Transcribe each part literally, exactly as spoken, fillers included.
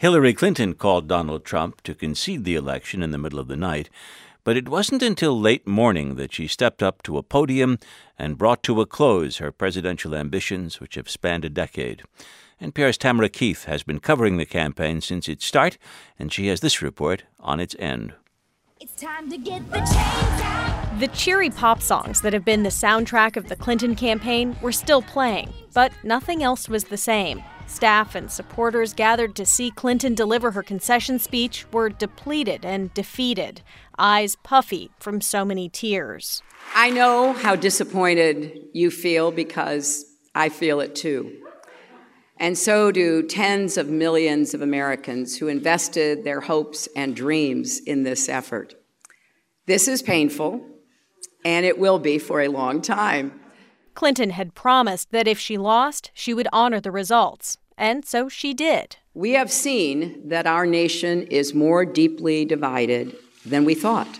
Hillary Clinton called Donald Trump to concede the election in the middle of the night, but it wasn't until late morning that she stepped up to a podium and brought to a close her presidential ambitions, which have spanned a decade. N P R's Tamara Keith has been covering the campaign since its start, and she has this report on its end. It's time to get the chains out. The cheery pop songs that have been the soundtrack of the Clinton campaign were still playing, but nothing else was the same. Staff and supporters gathered to see Clinton deliver her concession speech were depleted and defeated, eyes puffy from so many tears. I know how disappointed you feel because I feel it too. And so do tens of millions of Americans who invested their hopes and dreams in this effort. This is painful, and it will be for a long time. Clinton had promised that if she lost, she would honor the results, and so she did. We have seen that our nation is more deeply divided than we thought.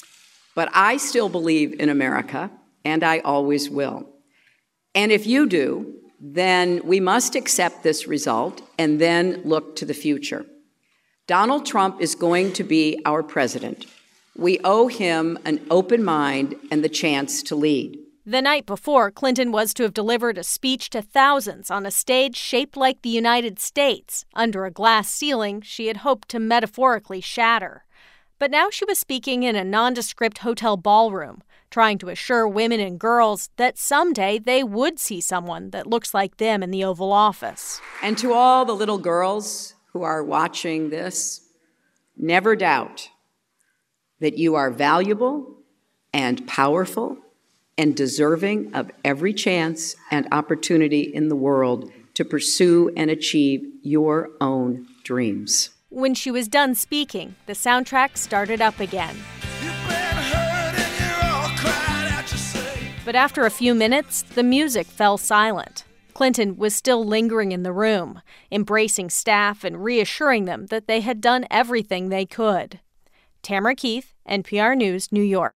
But I still believe in America, and I always will. And if you do, then we must accept this result and then look to the future. Donald Trump is going to be our president. We owe him an open mind and the chance to lead. The night before, Clinton was to have delivered a speech to thousands on a stage shaped like the United States, under a glass ceiling she had hoped to metaphorically shatter. But now she was speaking in a nondescript hotel ballroom, trying to assure women and girls that someday they would see someone that looks like them in the Oval Office. And to all the little girls who are watching this, never doubt that you are valuable and powerful and deserving of every chance and opportunity in the world to pursue and achieve your own dreams. When she was done speaking, the soundtrack started up again. But after a few minutes, the music fell silent. Clinton was still lingering in the room, embracing staff and reassuring them that they had done everything they could. Tamara Keith, N P R News, New York.